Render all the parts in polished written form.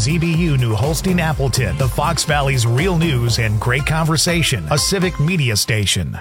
WZBU New Holstein Appleton, the Fox Valley's real news and great conversation, a civic media station.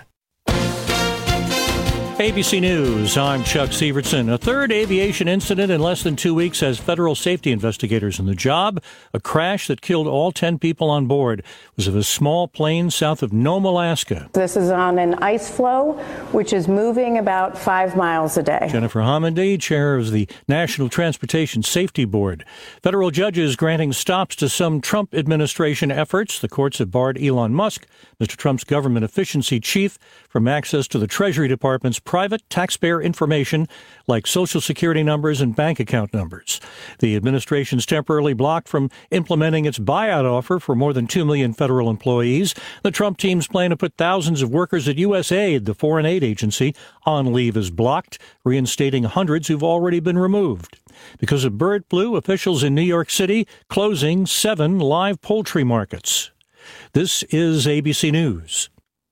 ABC News, I'm Chuck Sievertson. A third aviation incident in less than 2 weeks has federal safety investigators on the job. A crash that killed all 10 people on board was of a small plane south of Nome, Alaska. This is on an ice floe, which is moving about 5 miles a day. Jennifer Homendy, chair of the National Transportation Safety Board. Federal judges granting stops to some Trump administration efforts. The courts have barred Elon Musk, Mr. Trump's government efficiency chief, from access to the Treasury Department's private taxpayer information like Social Security numbers and bank account numbers. The administration's temporarily blocked from implementing its buyout offer for more than 2 million federal employees. The Trump team's plan to put thousands of workers at USAID, the foreign aid agency, on leave is blocked, reinstating hundreds who've already been removed. Because of bird flu, officials in New York City closing 7 live poultry markets. This is ABC News.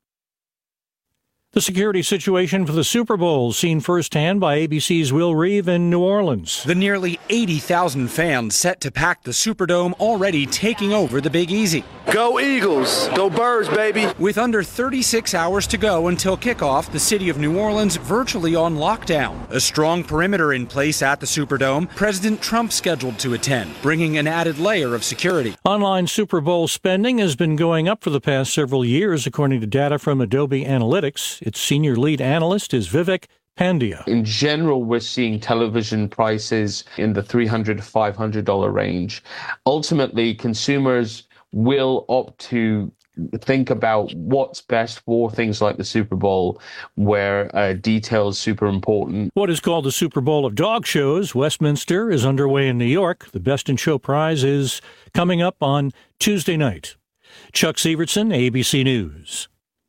The security situation for the Super Bowl seen firsthand by ABC's Will Reeve in New Orleans. The nearly 80,000 fans set to pack the Superdome already taking over the Big Easy. Go Eagles! Go Birds, baby! With under 36 hours to go until kickoff, the city of New Orleans virtually on lockdown. A strong perimeter in place at the Superdome. President Trump scheduled to attend, bringing an added layer of security. Online Super Bowl spending has been going up for the past several years, according to data from Adobe Analytics. Its senior lead analyst is Vivek Pandya. In general, we're seeing television prices in the $300 to $500 range. Ultimately, consumers will opt to think about what's best for things like the Super Bowl, where detail is super important. What is called the Super Bowl of dog shows, Westminster, is underway in New York. The Best in Show prize is coming up on Tuesday night. Chuck Sievertson, ABC News.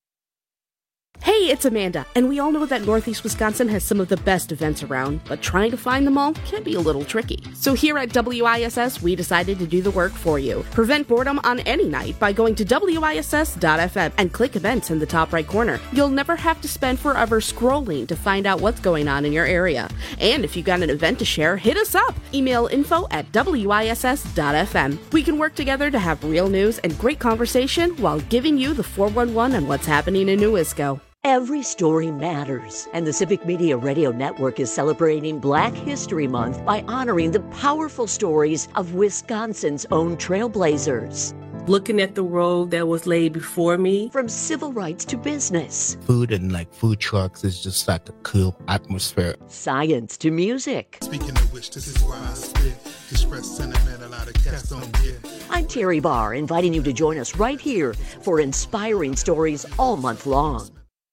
Hey, it's Amanda, and we all know that Northeast Wisconsin has some of the best events around, but trying to find them all can be a little tricky. So here at WISS, we decided to do the work for you. Prevent boredom on any night by going to WISS.FM and click events in the top right corner. You'll never have to spend forever scrolling to find out what's going on in your area. And if you've got an event to share, hit us up. Email info@WISS.FM. We can work together to have real news and great conversation while giving you the 411 on what's happening in Newisco. Every story matters, and the Civic Media Radio Network is celebrating Black History Month by honoring the powerful stories of Wisconsin's own trailblazers. Looking at the road that was laid before me. From civil rights to business. Food and food trucks is just like a cool atmosphere. Science to music. Speaking of which, this is why I spit. Express sentiment a lot of cats don't get. I'm Terry Barr, inviting you to join us right here for inspiring stories all month long.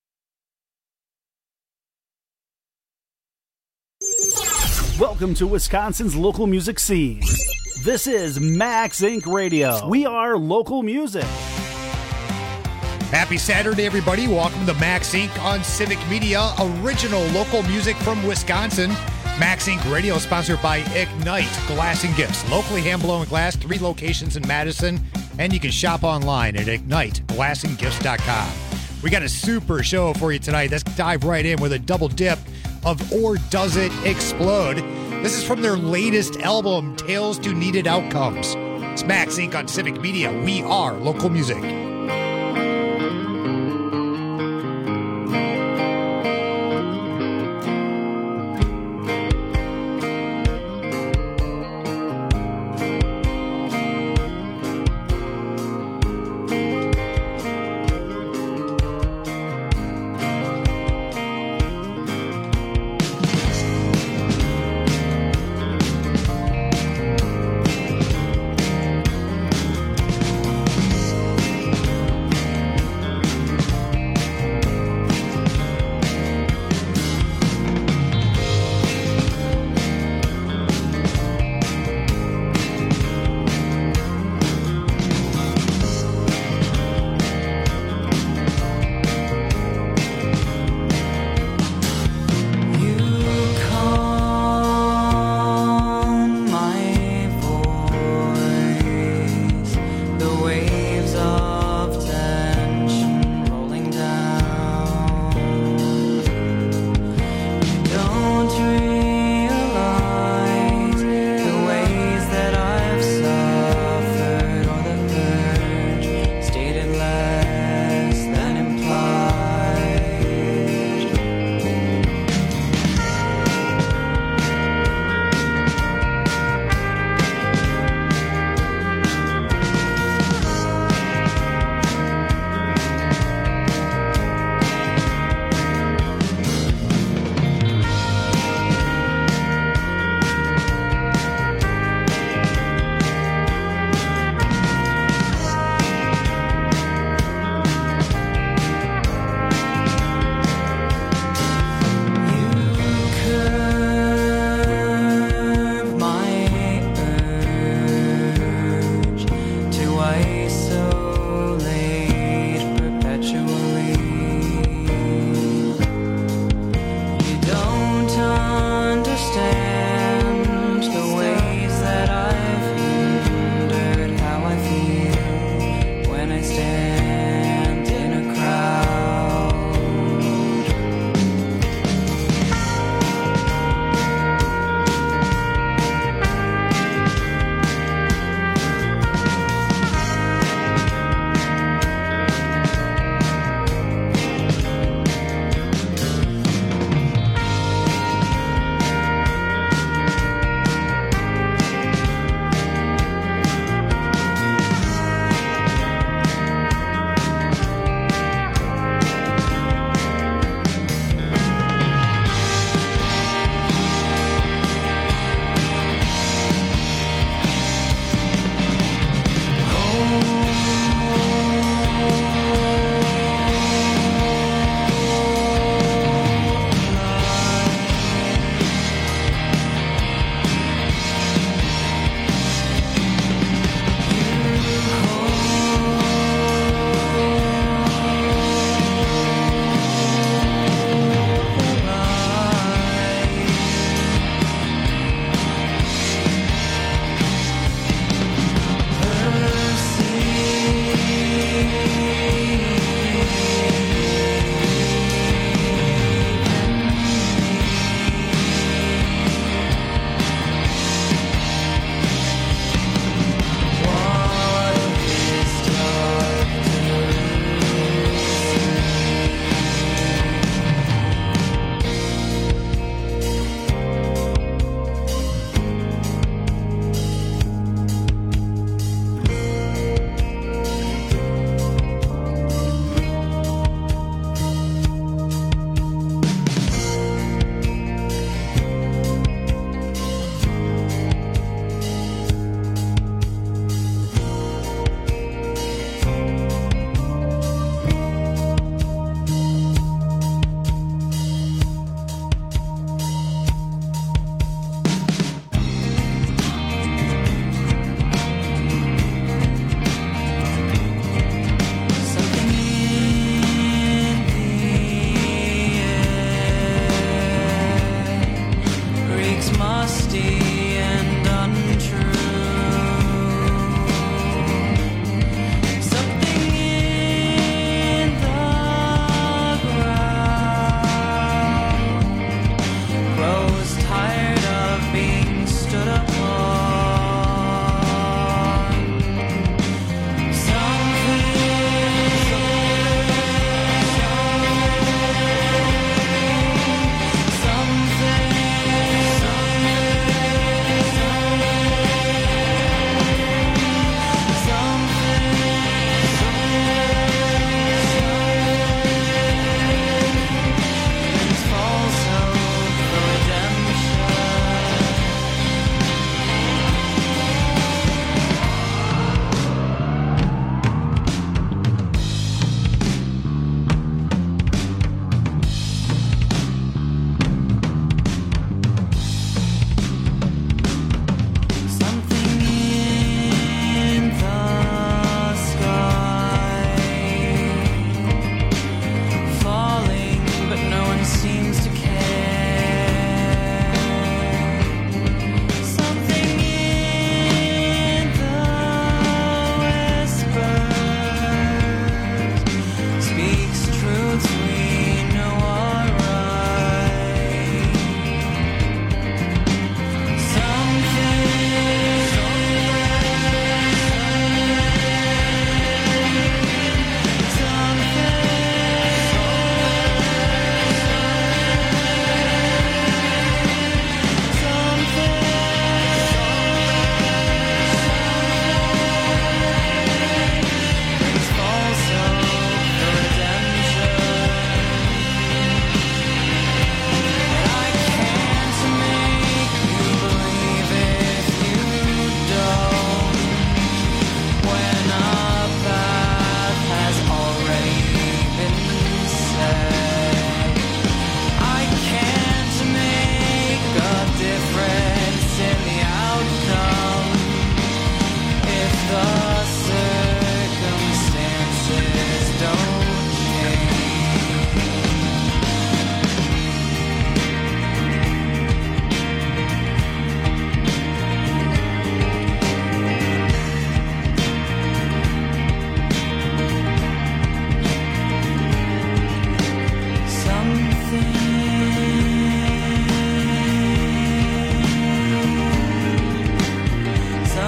Welcome to Wisconsin's local music scene. This is Max Inc. Radio. We are local music. Happy Saturday, everybody. Welcome to Max Inc. on Civic Media, original local music from Wisconsin. Max Inc. Radio sponsored by Ignite Glass and Gifts. Locally hand-blown glass, 3 locations in Madison. And you can shop online at IgniteGlassandGifts.com. We got a super show for you tonight. Let's dive right in with a double dip of Or Does It Explode? This is from their latest album, Tales to Needed Outcomes. It's Max Inc. on Civic Media. We are local music.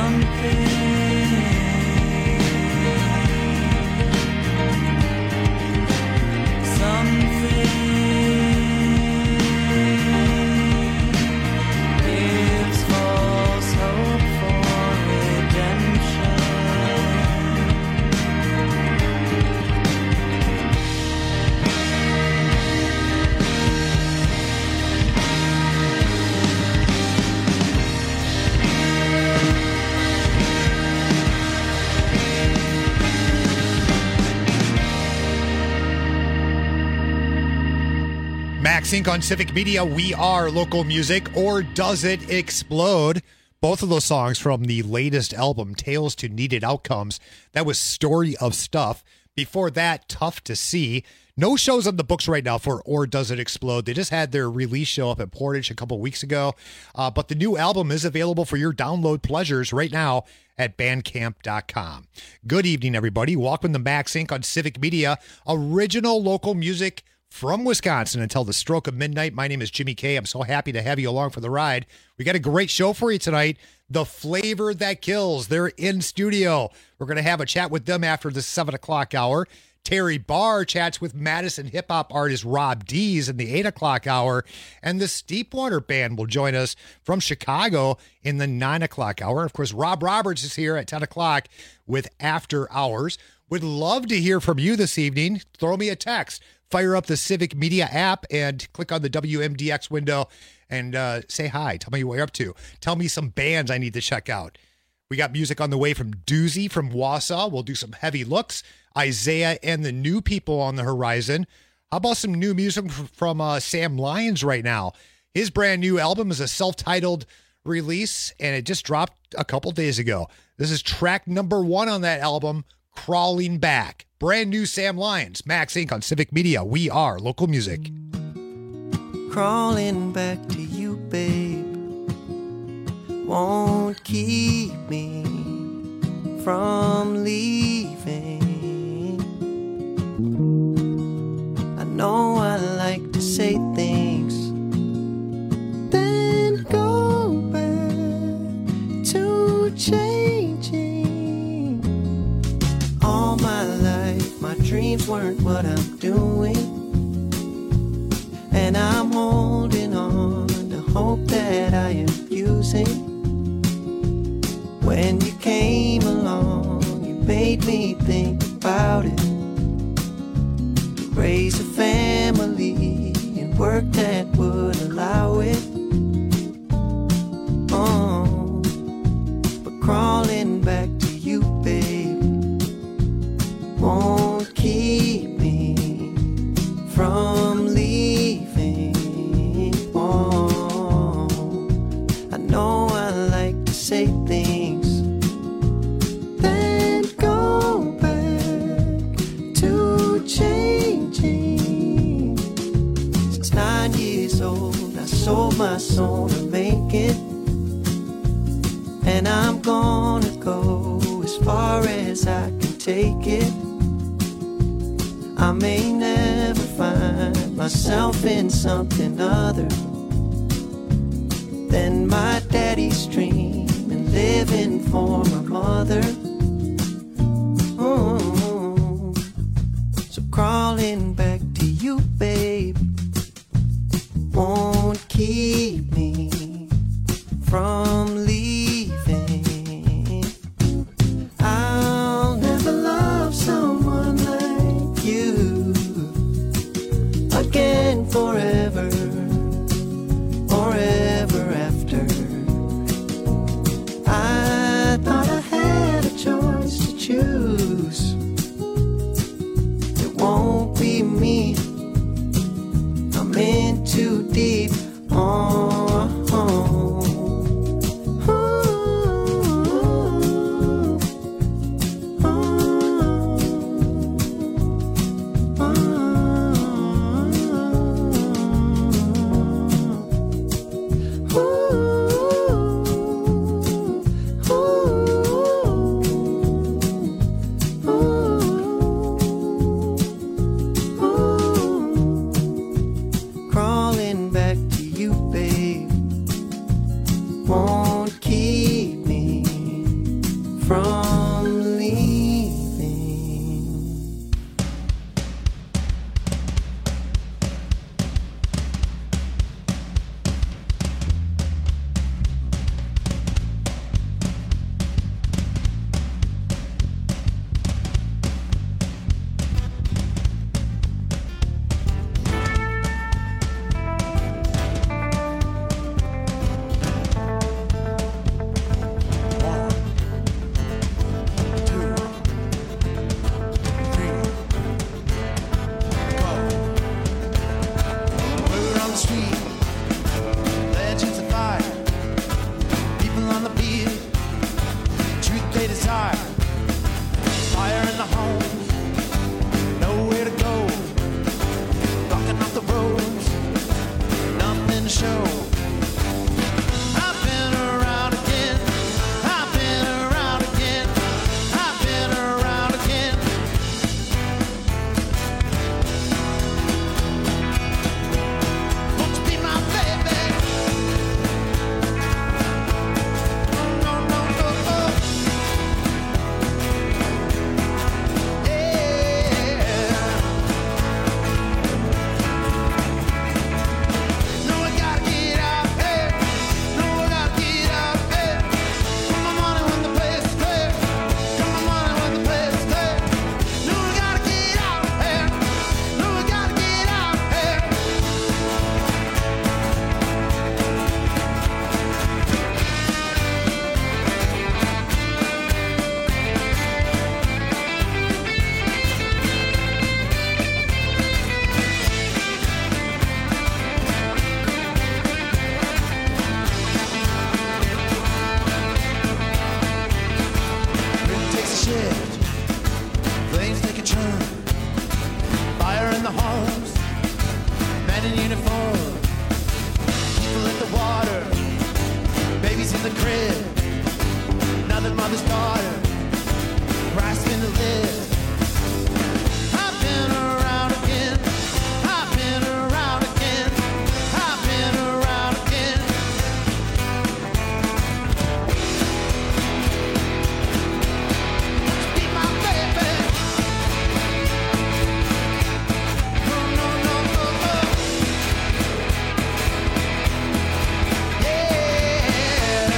Max Inc. on Civic Media. We are local music, or does it explode? Both of those songs from the latest album, Tales to Needed Outcomes. That was Story of Stuff. Before that, Tough to See. No shows on the books right now for Or Does It Explode. They just had their release show up at Portage a couple weeks ago. But the new album is available for your download pleasures right now at bandcamp.com. Good evening, everybody. Welcome to Max Inc. on Civic Media. Original local music from Wisconsin until the stroke of midnight. My name is Jimmy K. I'm so happy to have you along for the ride. We got a great show for you tonight. The Flavor That Kills. They're in studio. We're going to have a chat with them after the 7 o'clock hour. Terry Barr chats with Madison hip-hop artist Rob Dees in the 8 o'clock hour. And the Steepwater Band will join us from Chicago in the 9 o'clock hour. Of course, Rob Roberts is here at 10 o'clock with After Hours. Would love to hear from you this evening. Throw me a text. Fire up the Civic Media app and click on the WMDX window and say hi. Tell me what you're up to. Tell me some bands I need to check out. We got music on the way from Doozy from Wausau. We'll do some heavy looks. Isaiah and the New People on the horizon. How about some new music from Sam Lyons right now? His brand new album is a self-titled release, and it just dropped a couple days ago. This is track number 1 on that album, Crawling Back. Brand new Sam Lyons, Max Inc. on Civic Media. We are local music. Crawling back to you, babe, won't keep me from leaving. I know I like to say things, then go back to changing. All my life, my dreams weren't what I'm doing, and I'm holding on to hope that I am using. When you came along, you made me think about it. Raise a family and work that would allow it. Oh, but crawling back to you, babe, won't keep me from leaving. Oh, I know I like to say things, then go back to changing. Since 9 years old, I sold my soul to make it, and I'm gonna go as far as I can take it. I may never find myself in something other than my daddy's dream and living for my mother. Oh, so crawling back to you, babe, won't keep me from leaving. I'll never love someone like you again forever or ever after. I thought I had a choice. shift, flames take a turn. Fire in the homes, men in uniform. People in the water, babies in the crib. Another mother's daughter, grasping to live. I've been around again. I've been around again. I've been around again. Be my baby. No, no, no, no, no. Yeah.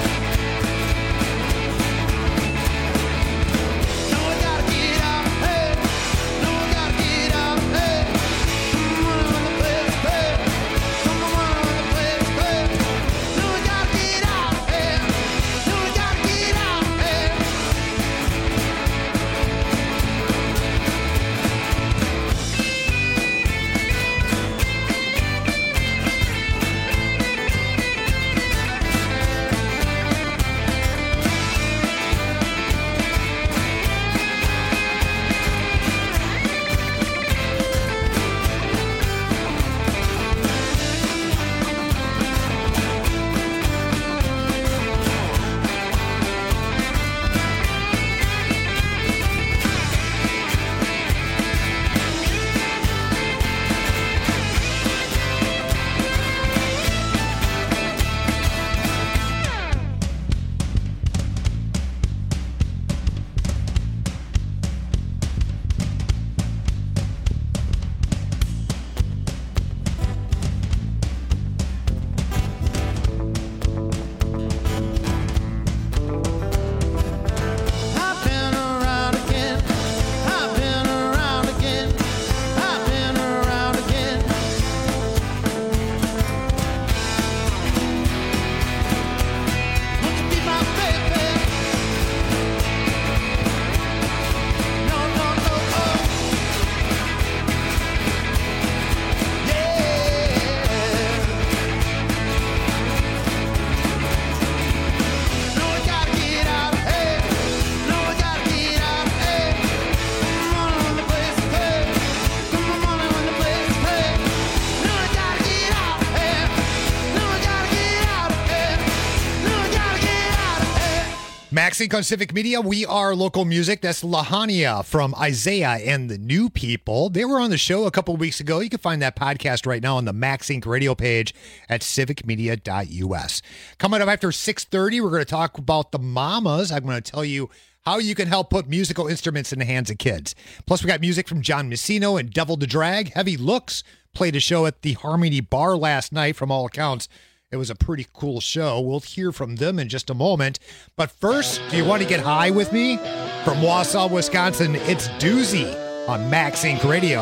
No, I gotta get out, hey. No, I gotta get out, hey. Come on, when the place, hey. Come on, when the place, hey. No, I gotta get out, hey. No, I gotta get out, hey. I've been around again. I've been around again. I've been around again. Won't you be my baby? No, no, no, oh. Yeah. No, I gotta get out, hey. No, I gotta get out, hey. Come on, when the place, hey. Come on, when the place, hey. No, I gotta get out, hey. No, I gotta get out, hey. No, I gotta get out, hey. Max Inc. on Civic Media. We are local music. That's Lahania from Isaiah and the New People. They were on the show a couple weeks ago. You can find that podcast right now on the Max Inc. radio page at civicmedia.us. Coming up after 6:30, we're going to talk about the mamas. I'm going to tell you how you can help put musical instruments in the hands of kids. Plus, we got music from John Messino and Devil to Drag. Heavy Looks played a show at the Harmony Bar last night. From all accounts, it was a pretty cool show. We'll hear from them in just a moment. But first, do you want to get high with me? From Wausau, Wisconsin, it's Doozy on Max Inc. Radio.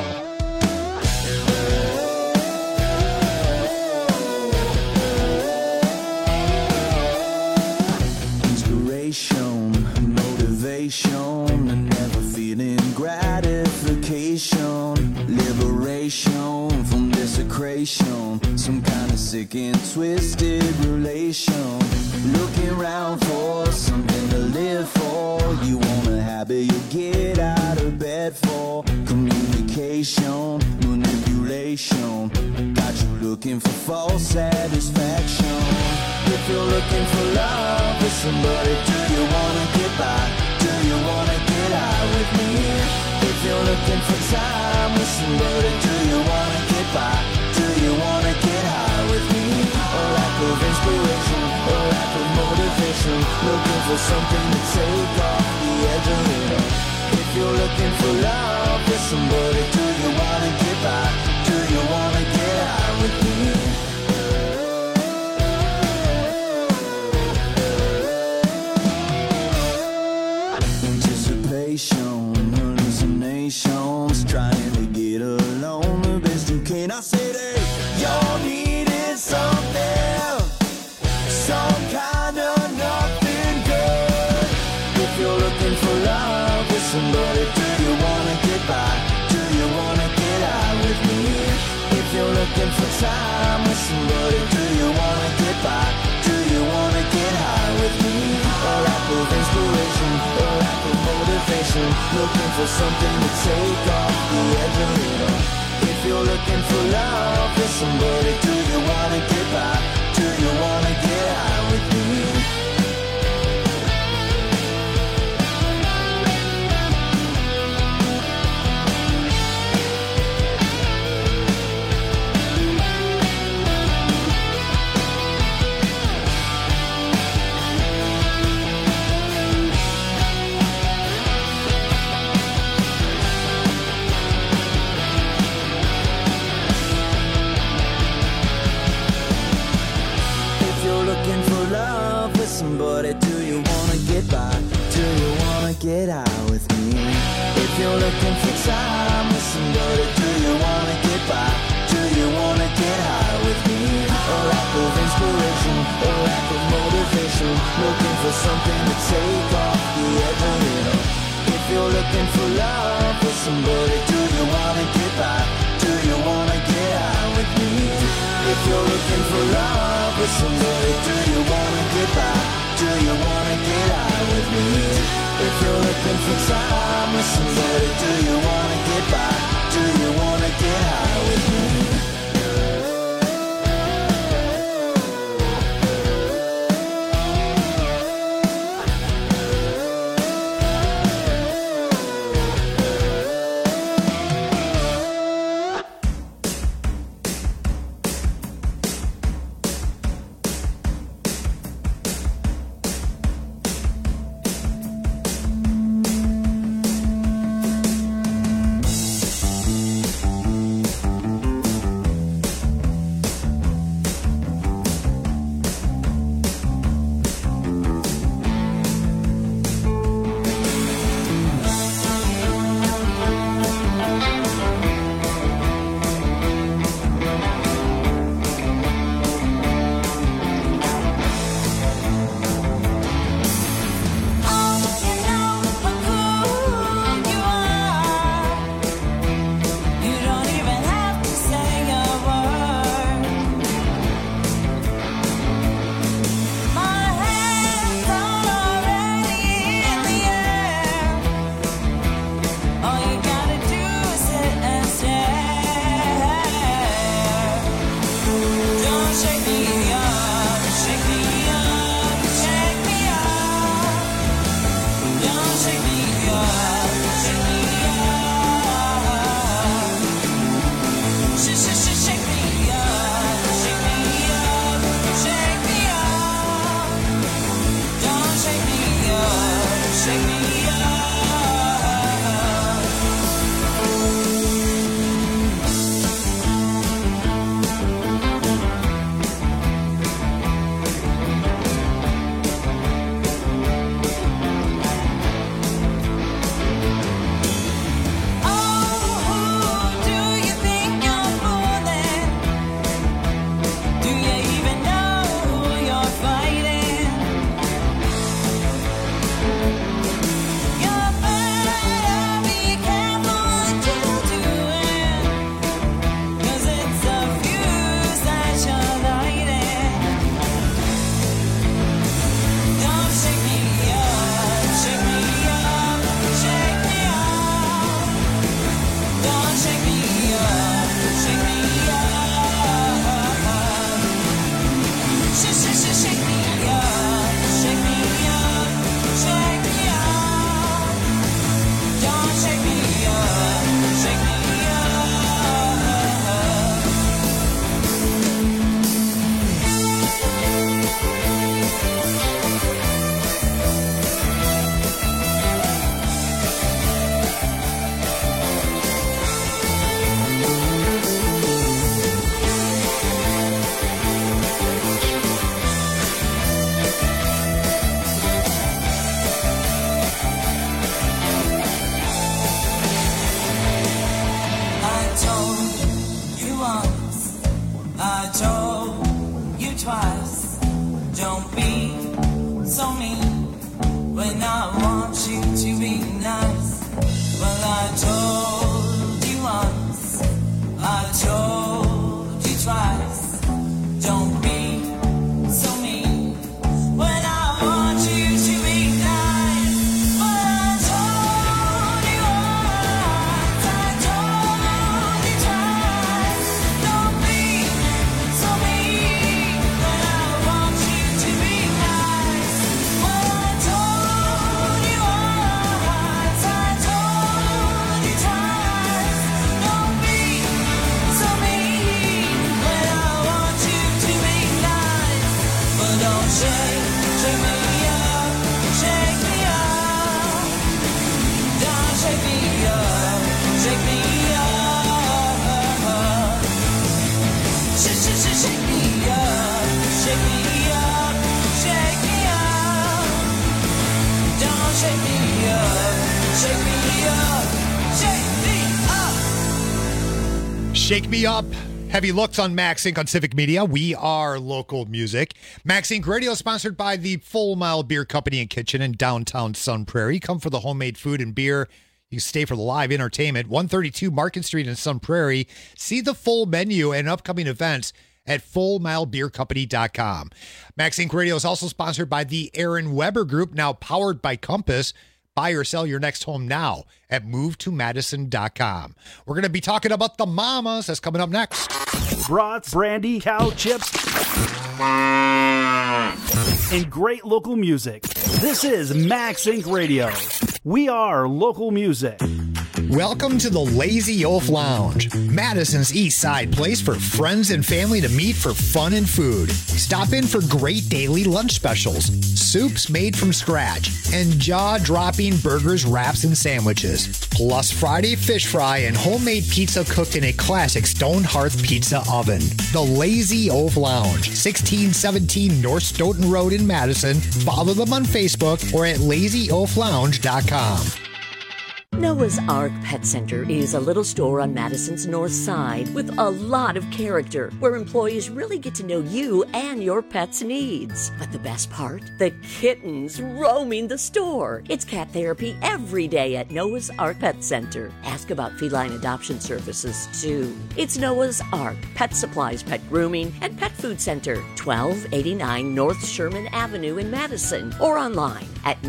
Inspiration, motivation, and never feeling gratification. Liberation from desecration, some kind of sick and twisted relation. Looking around for something to live for. You want a habit you get out of bed for. Communication, manipulation, got you looking for false satisfaction. If you're looking for love with somebody, do you wanna get by? Do you wanna get high with me? If you're looking for time with somebody, do you wanna get by? Do you wanna get high with me? A lack of inspiration, a lack of motivation, looking for something to take off the edge of it. If you're looking for love with somebody, do you wanna get by? Do you wanna get high with me? Hallucinations, trying to get along the best you can. I said, hey, y'all needed something, some kind of nothing good. If you're looking for love with somebody, do you wanna get by? Do you wanna get high with me? If you're looking for time with somebody, do you wanna get by? Do you wanna get high with me? A lack of inspiration, a lack of motivation. for something to take off the edge a little. If you're looking for love with somebody, do you wanna get by? Do you wanna get high with me? Somebody, do you wanna get by? Do you wanna get out with me? If you're looking for time with somebody, do you wanna get by? Do you wanna get high with me? A lack of inspiration, a lack of motivation, looking for something to take off the edge a little. If you're looking for love with somebody, do you wanna get by? Do you wanna get high with me? If you're looking for love with somebody, do you wanna get by? Do you wanna get high with me? If you're looking for time with somebody, do you wanna get by? Do you wanna get high with me? Yeah. Shake Me Up. Heavy Looks on Max Inc. on Civic Media. We are local music. Max Inc. Radio is sponsored by the Full Mile Beer Company and Kitchen in downtown Sun Prairie. Come for the homemade food and beer. You stay for the live entertainment. 132 Market Street in Sun Prairie. See the full menu and upcoming events at fullmilebeercompany.com. Max Inc. Radio is also sponsored by the Aaron Weber Group, now powered by Compass. Buy or sell your next home now at movetomadison.com. We're going to be talking about the mamas. That's coming up next. Brats, brandy, cow chips, and great local music. This is Max Inc. Radio. We are local music. Welcome to the Lazy Oaf Lounge, Madison's East Side place for friends and family to meet for fun and food. Stop in for great daily lunch specials, soups made from scratch, and jaw-dropping burgers, wraps, and sandwiches. Plus Friday fish fry and homemade pizza cooked in a classic stone hearth pizza oven. The Lazy Oaf Lounge, 1617 North Stoughton Road in Madison. Follow them on Facebook or at lazyoaflounge.com. Noah's Ark Pet Center is a little store on Madison's north side with a lot of character, where employees really get to know you and your pet's needs. But the best part? The kittens roaming the store. It's cat therapy every day at Noah's Ark Pet Center. Ask about feline adoption services, too. It's Noah's Ark Pet Supplies, Pet Grooming, and Pet Food Center, 1289 North Sherman Avenue in Madison, or online at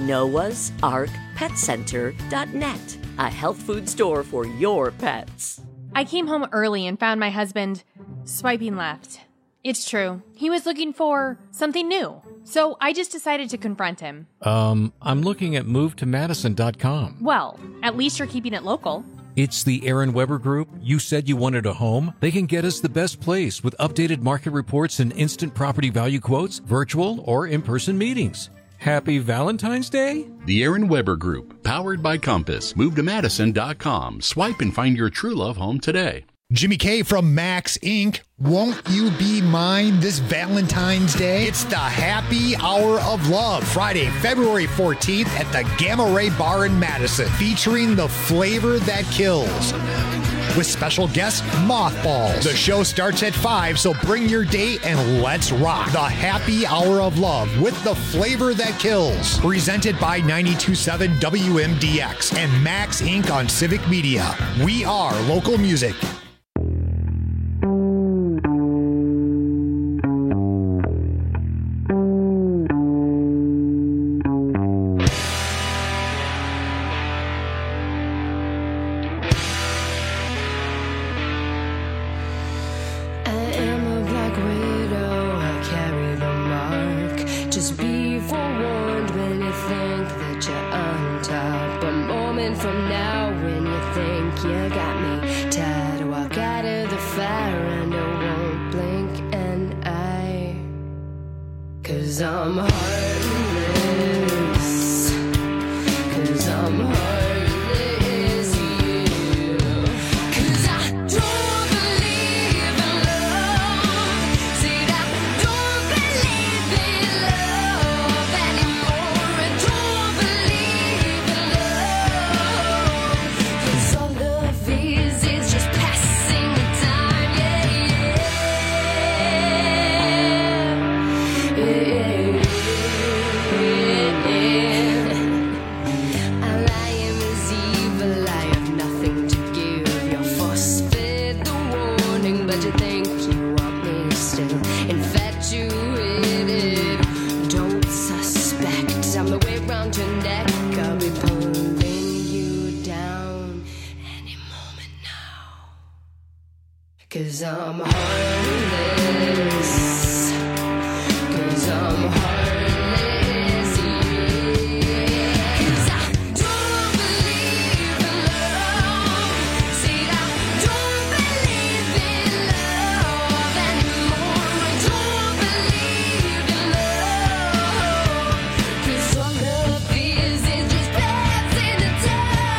noahsarkpetcenter.net. A health food store for your pets. I came home early and found my husband swiping left. It's true. He was looking for something new. So I just decided to confront him. I'm looking at movetomadison.com. Well, at least you're keeping it local. It's the Aaron Weber Group. You said you wanted a home. They can get us the best place with updated market reports and instant property value quotes, virtual or in-person meetings. Happy Valentine's Day? The Aaron Weber Group, powered by Compass. MoveToMadison.com. Swipe and find your true love home today. Jimmy K from Max Inc. Won't you be mine this Valentine's Day? It's the Happy Hour of Love, Friday, February 14th at the Gamma Ray Bar in Madison, featuring the flavor that kills. With special guest Mothballs. The show starts at 5, so bring your date and let's rock. The Happy Hour of Love with the flavor that kills. Presented by 92.7 WMDX and Max Inc. on Civic Media. We are local music.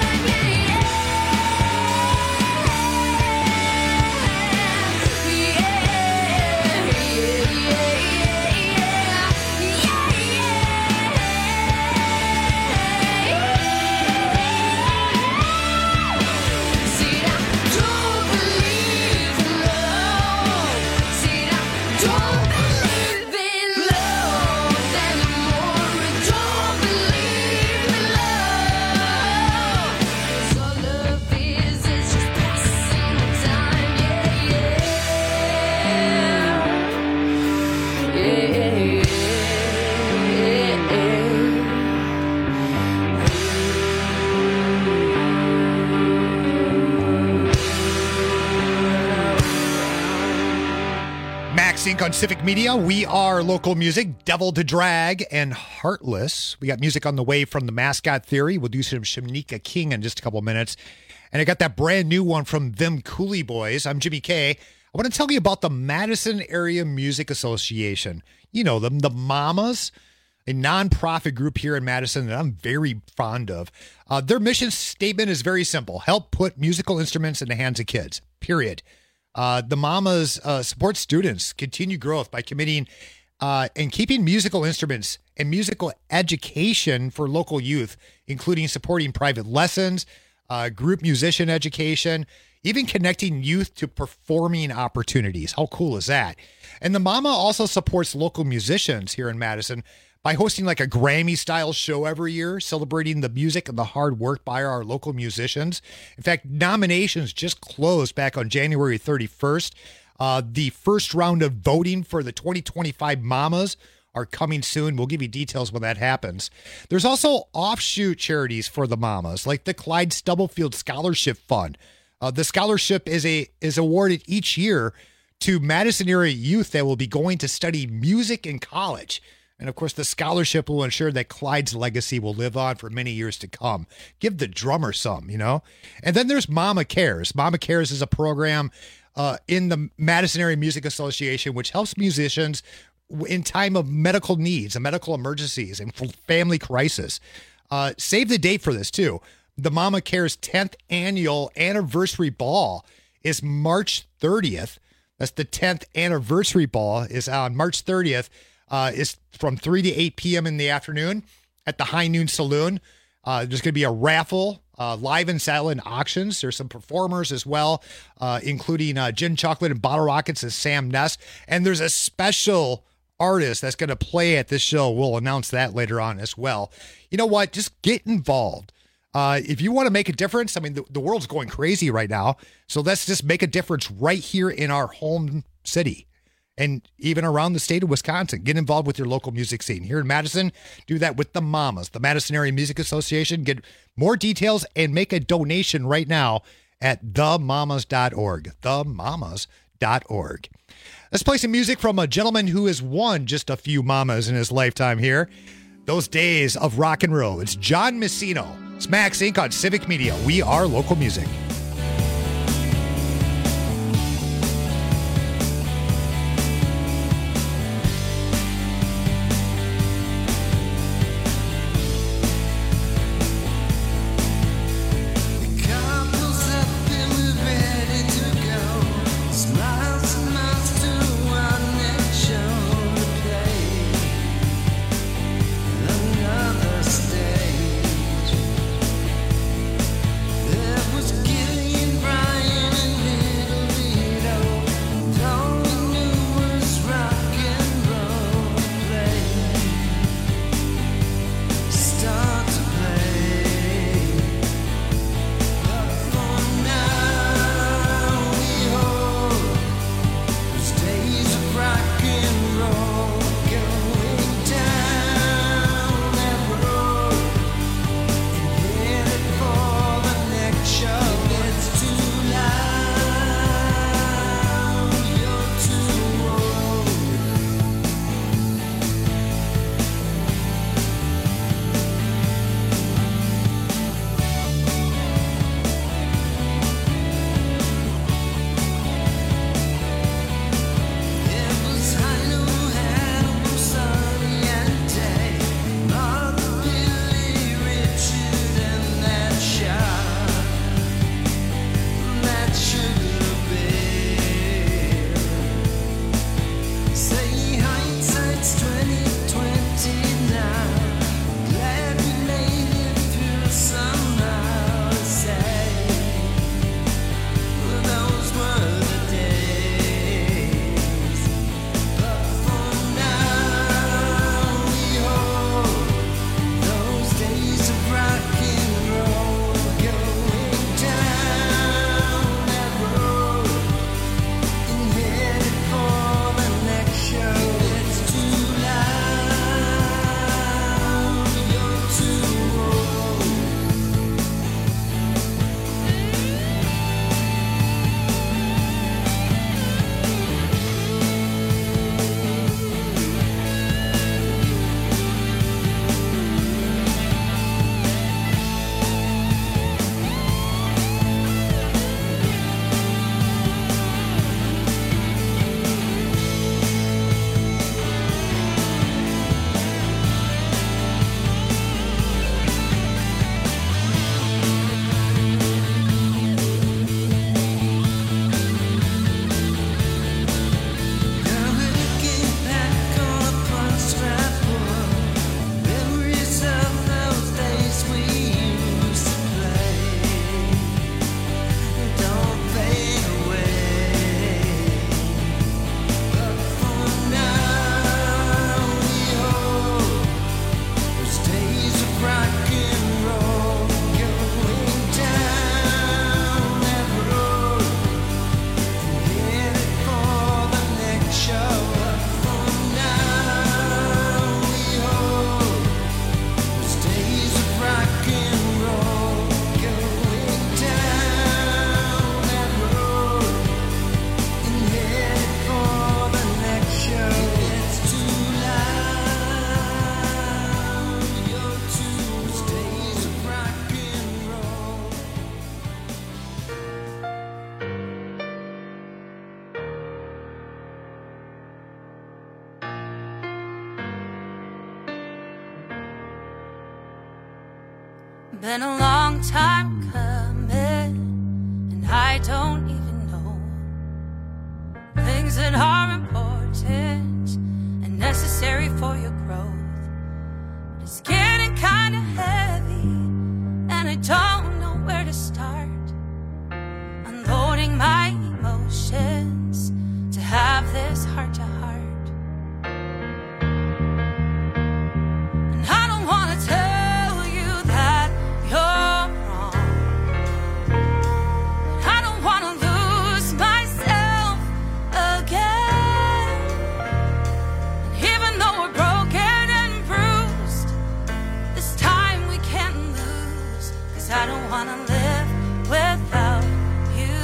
Yeah. Inc. on Civic Media. We are local music, Devil to Drag and Heartless. We got music on the way from The Mascot Theory. We'll do some Shanika King in just a couple minutes. And I got that brand new one from Them Cooley Boys. I'm Jimmy K. I want to tell you about the Madison Area Music Association. You know them, the Mamas, a nonprofit group here in Madison that I'm very fond of. Their mission statement is very simple. Help put musical instruments in the hands of kids, period. The Mamas support students' continued growth by committing and keeping musical instruments and musical education for local youth, including supporting private lessons, group musician education, even connecting youth to performing opportunities. How cool is that? And the Mama also supports local musicians here in Madison by hosting like a Grammy-style show every year, celebrating the music and the hard work by our local musicians. In fact, nominations just closed back on January 31st. The first round of voting for the 2025 Mamas are coming soon. We'll give you details when that happens. There's also offshoot charities for the Mamas, like the Clyde Stubblefield Scholarship Fund. The scholarship is awarded each year to Madison area youth that will be going to study music in college. And, of course, the scholarship will ensure that Clyde's legacy will live on for many years to come. Give the drummer some, you know. And then there's Mama Cares. Mama Cares is a program in the Madison Area Music Association which helps musicians in time of medical needs and medical emergencies and family crisis. Save the date for this, too. The Mama Cares 10th annual anniversary ball is March 30th. That's the 10th anniversary ball is on March 30th. Is from 3 to 8 p.m. in the afternoon at the High Noon Saloon. There's going to be a raffle, live and silent auctions. There's some performers as well, including Gin Chocolate and Bottle Rockets and Sam Ness. And there's a special artist that's going to play at this show. We'll announce that later on as well. You know what? Just get involved. If you want to make a difference, I mean, the world's going crazy right now. So let's just make a difference right here in our home city. And even around the state of Wisconsin, get involved with your local music scene. Here in Madison, do that with the Mamas, the Madison Area Music Association. Get more details and make a donation right now at themamas.org. Themamas.org. Let's play some music from a gentleman who has won just a few mamas in his lifetime here. Those days of rock and roll. It's John Messino. It's Max Inc. on Civic Media. We are local music. Was Been a long time coming, and I don't even know things that are important and necessary for your growth. But it's getting kind of heavy, and I don't know where to start. Unloading my emotions to have this heart to heart. And I don't want to tell you that you're wrong. I don't want to lose myself again. And even though we're broken and bruised, this time we can't lose. 'Cause I don't want to live without you.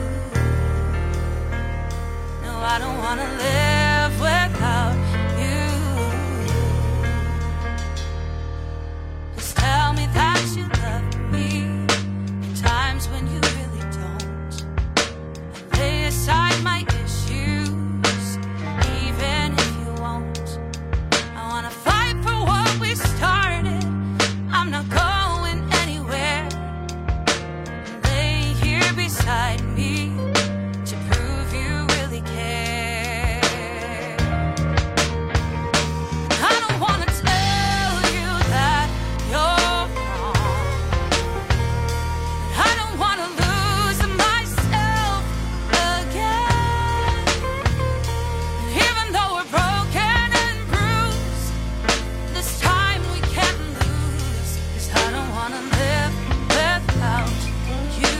No, I don't want to live without you. Just tell me that you love me in times when you really don't. And lay aside my issues, even if you won't. I want to fight for what we started. I'm not going anywhere. Lay here beside me to prove you really care. I don't want to tell you that you're wrong. I don't want to lose myself again. Even though we're broken and bruised, this time we can't lose. 'Cause I don't want to live without you.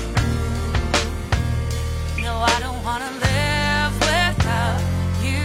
No, I don't want to live without you.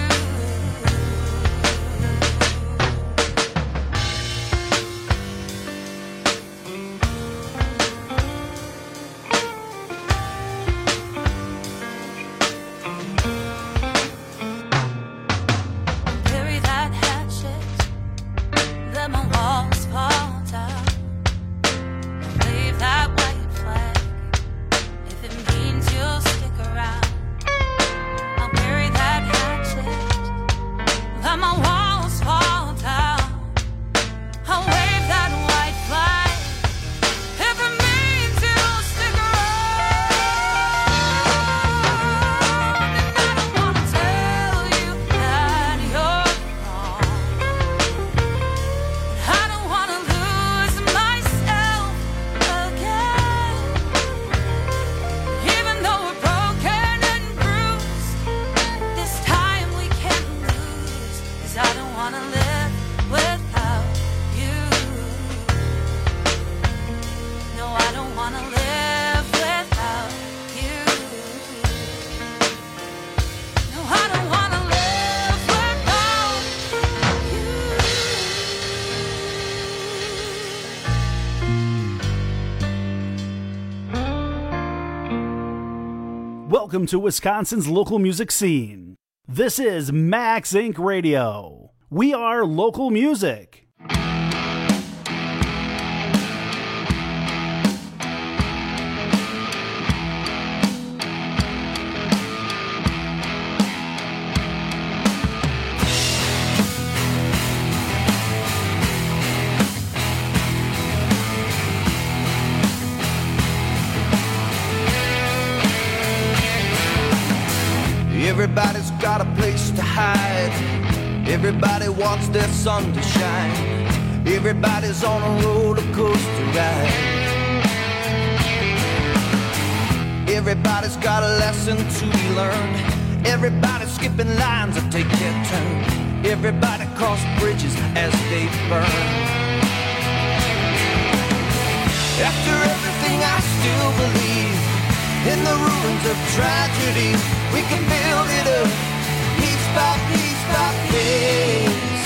Bury that hatchet, let my walls fall down. Wave that white flag if it means you'll stick around. I'll bury that hatchet, let my walls fall down. I'll wave that white flag if it means you'll stick around. And I don't want to tell you that you're wrong. I don't want to lose myself again. Even though we're broken and bruised, this time we can't lose. 'Cause I don't want to live without you. No, I don't want to live without you. No, I don't want to live without Welcome to Wisconsin's local music scene. This is Max Inc. Radio. We are local music. Everybody's got a place to hide. Everybody wants their sun to shine. Everybody's on a roller coaster ride. Everybody's got a lesson to be learned. Everybody's skipping lines that take their turn. Everybody cross bridges as they burn. After everything I still believe in the ruins of tragedy. We can build it up, piece by piece by piece.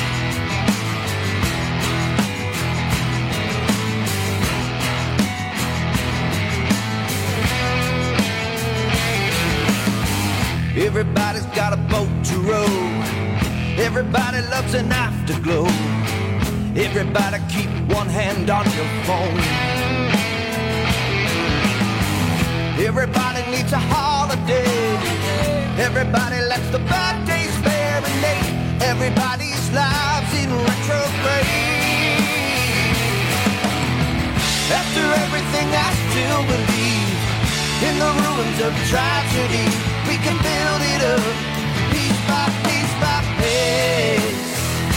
Everybody's got a boat to row. Everybody loves an afterglow. Everybody keep one hand on your phone. Everybody needs a holiday. Everybody lets the bad days marinate. Everybody's lives in retrograde. everything I still believe. In the ruins of tragedy, we can build it up, piece by piece by piece.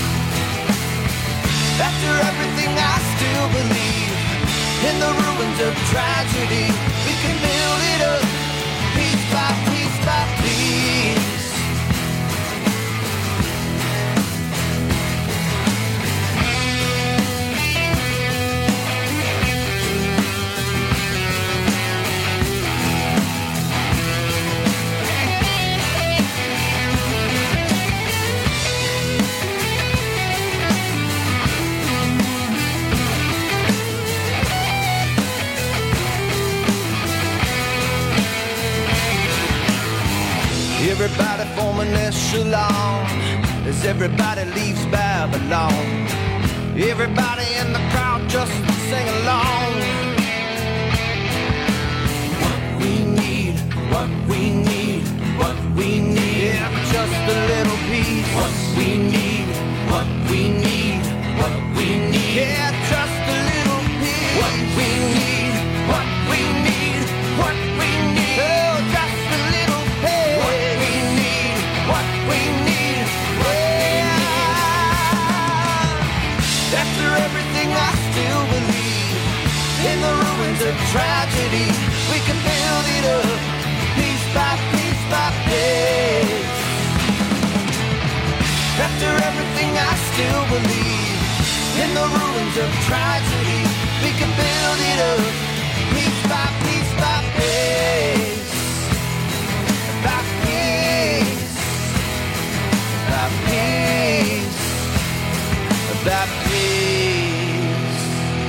After everything I still believe. In the ruins of tragedy, we can build it up, piece by piece by piece. Everybody form an echelon as everybody leaves Babylon. Everybody in the crowd just sing along. What we need, what we need, what we need, yeah, just a little piece. What we need, what we need, what we need, yeah, just a little piece. What we need, what we need, what we need, oh, just a little piece. What we need, yeah. After everything I still believe. In the ruins of tragedy, we can build it up, piece by piece by piece. After everything I still believe. In the ruins of tragedy, we can build it up, piece by piece by piece. By piece. By peace, by peace.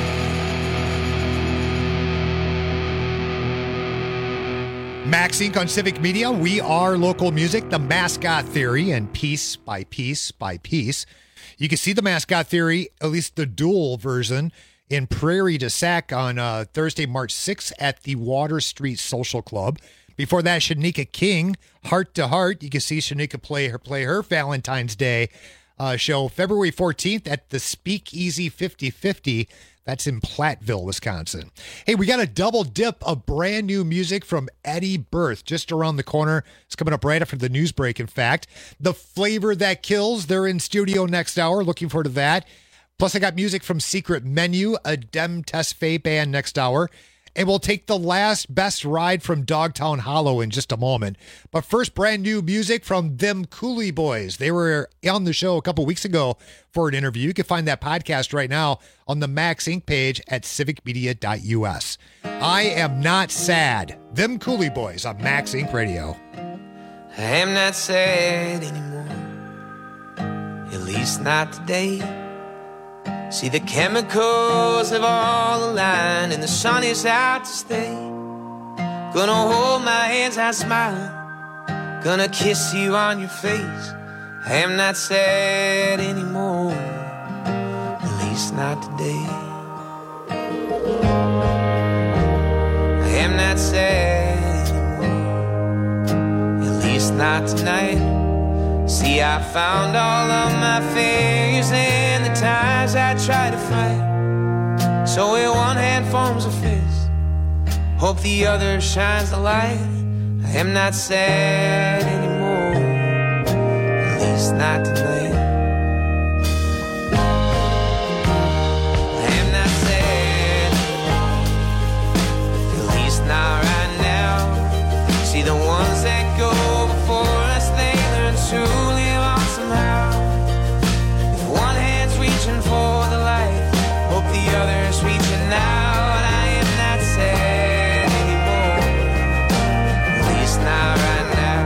Max Inc. on Civic Media. We are local music, the Mascot Theory, and piece by piece by piece. You can see the Mascot Theory, at least the dual version, in Prairie du Sac on Thursday, March 6th at the Water Street Social Club. Before that, Shanika King, Heart to Heart. You can see Shanika play her Valentine's Day show February 14th at the Speakeasy 50/50. That's in Platteville, Wisconsin. Hey, we got a double dip of brand new music from Eddie Berth just around the corner. It's coming up right after the news break, in fact. The Flavor That Kills, they're in studio next hour. Looking forward to that. Plus, I got music from Secret Menu, a Dem Tesfaye band next hour. And we'll take the last best ride from Dogtown Hollow in just a moment. But first, brand new music from Them Cooley Boys. They were on the show a couple weeks ago for an interview. You can find that podcast right now on the Max Inc. page at civicmedia.us. I Am Not Sad. Them Cooley Boys on Max Inc. Radio. I am not sad anymore, at least not today. See, the chemicals have all aligned and the sun is out to stay. Gonna hold my hands out smiling, gonna kiss you on your face. I am not sad anymore, at least not today. I am not sad anymore, at least not tonight. See, I found all of my failures and the times I tried to fight. So in one hand forms a fist, hope the other shines the light. I am not sad anymore, at least not tonight. I am not sad anymore, at least not right now. See, the ones that go before us, they learn to live on somehow. If one hand's reaching for the light, hope the other's reaching out. I am not sad anymore, at least not right now.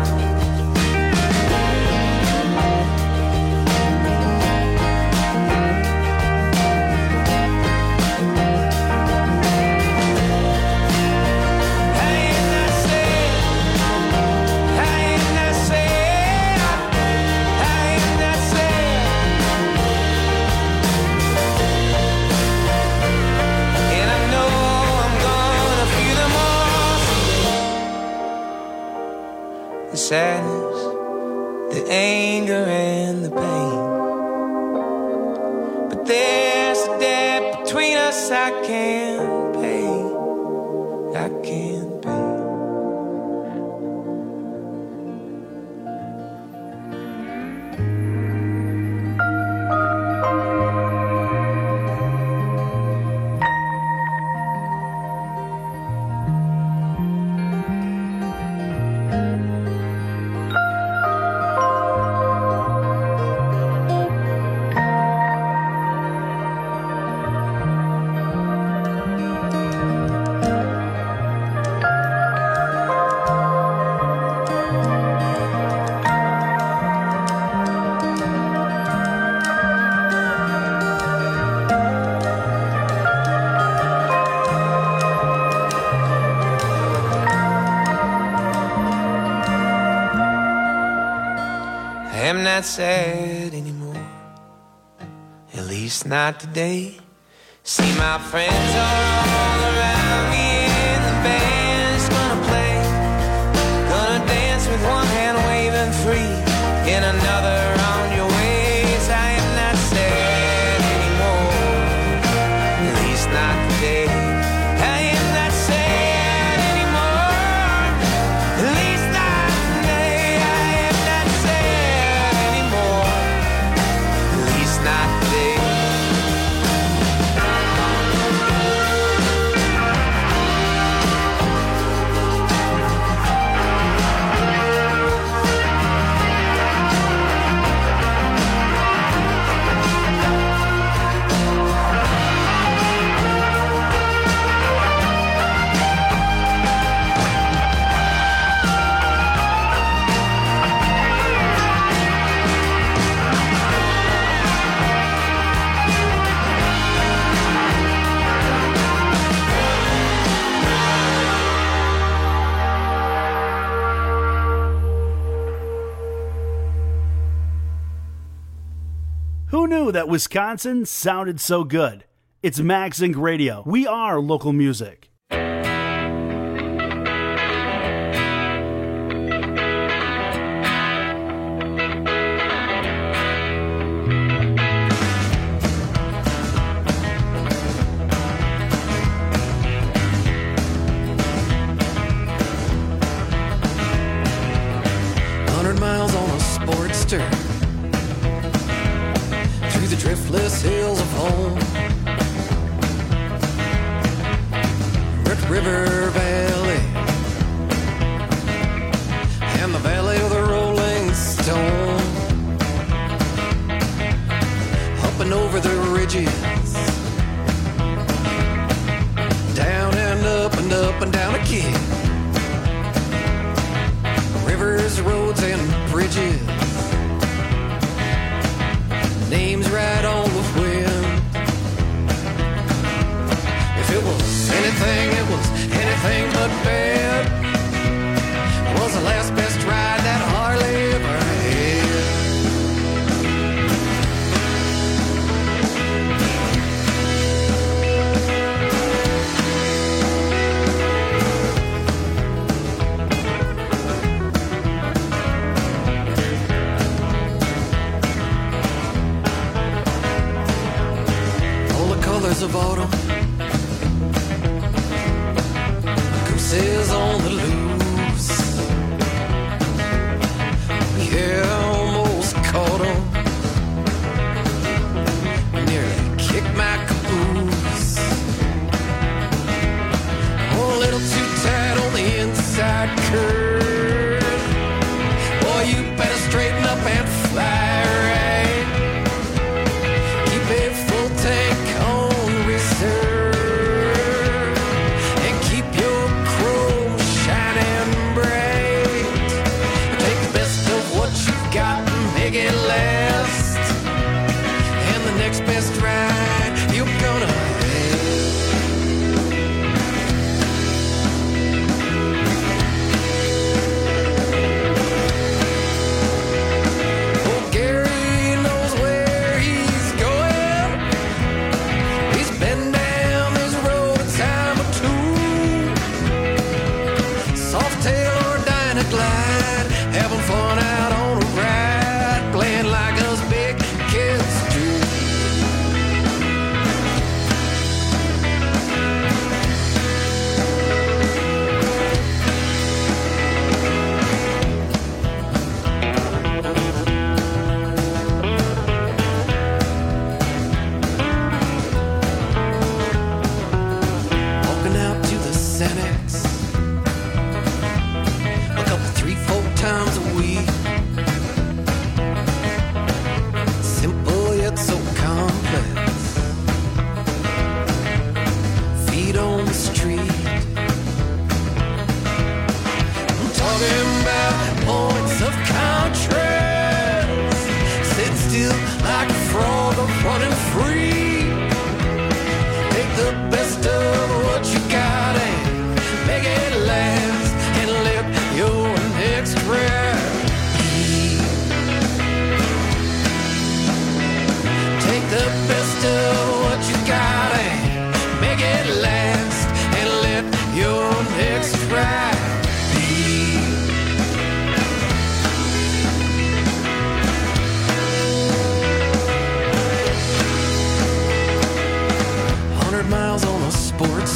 The sadness, the anger and the pain, but there's a debt between us I can't pay. I can't be. I'm not sad anymore, at least not today. See, my friends are all around me and the band's gonna play. Gonna dance with one hand waving free and another on your ways. I am not sad anymore, at least not today. I am not sad anymore, at least not today. I am not sad anymore, at least not today. Who knew that Wisconsin sounded so good? It's Max Inc. Radio. We are local music. 100 miles on a Sportster through the driftless hills of home, Red River Valley and the Valley of the Rolling Stone, up and over the ridges, down and up and up and down again. Rivers, roads, and bridges, names right on the wind. If it was anything, it was anything but bad. It was the last best ride that Harley ever had.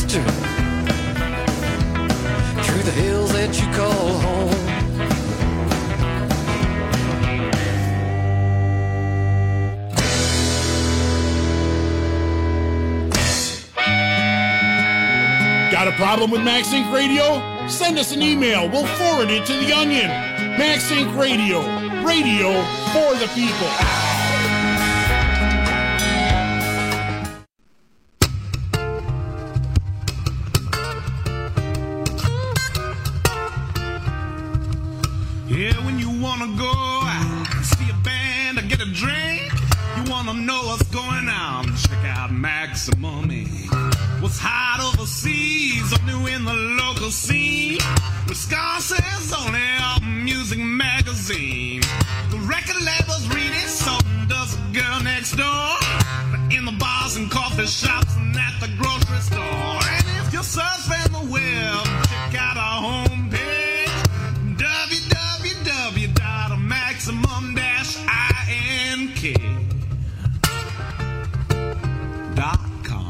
true. Through the hills that you call home. Got a problem with Max Inc. Radio? Send us an email. We'll forward it to The Onion. Max Inc. Radio. Radio for the people. Yeah, when you wanna go out, see a band or get a drink, you wanna know what's going on, check out Maximum Inc. What's hot overseas or new in the local scene, Wisconsin's only music magazine. The record labels read it, so does a girl next door. In the bars and coffee shops and at the grocery store. And if you're surfing the web, check out our homepage, www.maximum-ink.com.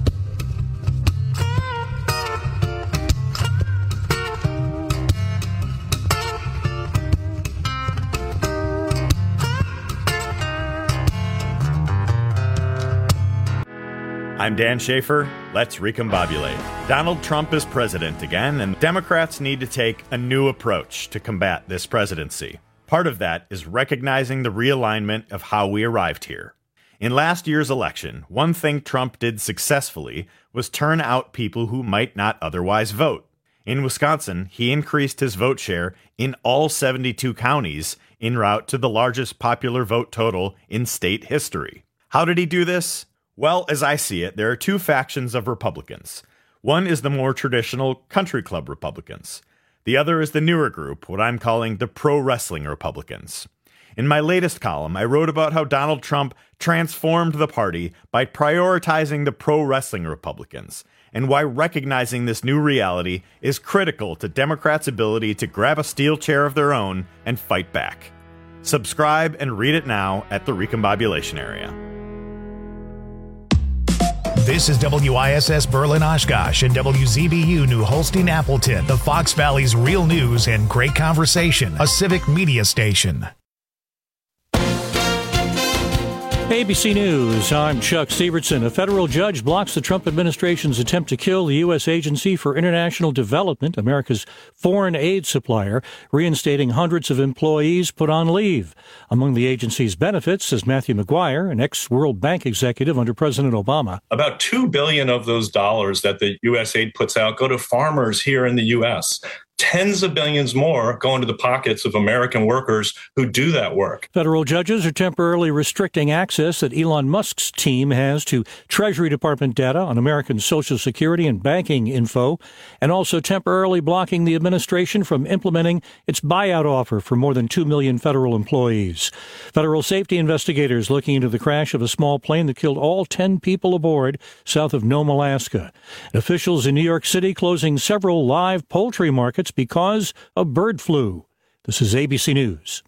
I'm Dan Schaefer. Let's recombobulate. Donald Trump is president again, and Democrats need to take a new approach to combat this presidency. Part of that is recognizing the realignment of how we arrived here. In last year's election, one thing Trump did successfully was turn out people who might not otherwise vote. In Wisconsin, he increased his vote share in all 72 counties en route to the largest popular vote total in state history. How did he do this? Well, as I see it, there are two factions of Republicans. One is the more traditional country club Republicans. The other is the newer group, what I'm calling the pro-wrestling Republicans. In my latest column, I wrote about how Donald Trump transformed the party by prioritizing the pro-wrestling Republicans, and why recognizing this new reality is critical to Democrats' ability to grab a steel chair of their own and fight back. Subscribe and read it now at the Recombobulation Area. This is WISS Berlin Oshkosh and WZBU New Holstein Appleton, the Fox Valley's real news and great conversation, a civic media station. ABC News, I'm Chuck Sievertson. A federal judge blocks the Trump administration's attempt to kill the U.S. Agency for International Development, America's foreign aid supplier, reinstating hundreds of employees put on leave. Among the agency's benefits is Matthew McGuire, an ex-World Bank executive under President Obama. About $2 billion of those dollars that the USAID puts out go to farmers here in the U.S., tens of billions more go into the pockets of American workers who do that work. Federal judges are temporarily restricting access that Elon Musk's team has to Treasury Department data on American Social Security and banking info, and also temporarily blocking the administration from implementing its buyout offer for more than 2 million federal employees. Federal safety investigators looking into the crash of a small plane that killed all 10 people aboard south of Nome, Alaska. Officials in New York City closing several live poultry markets because of bird flu. This is ABC News.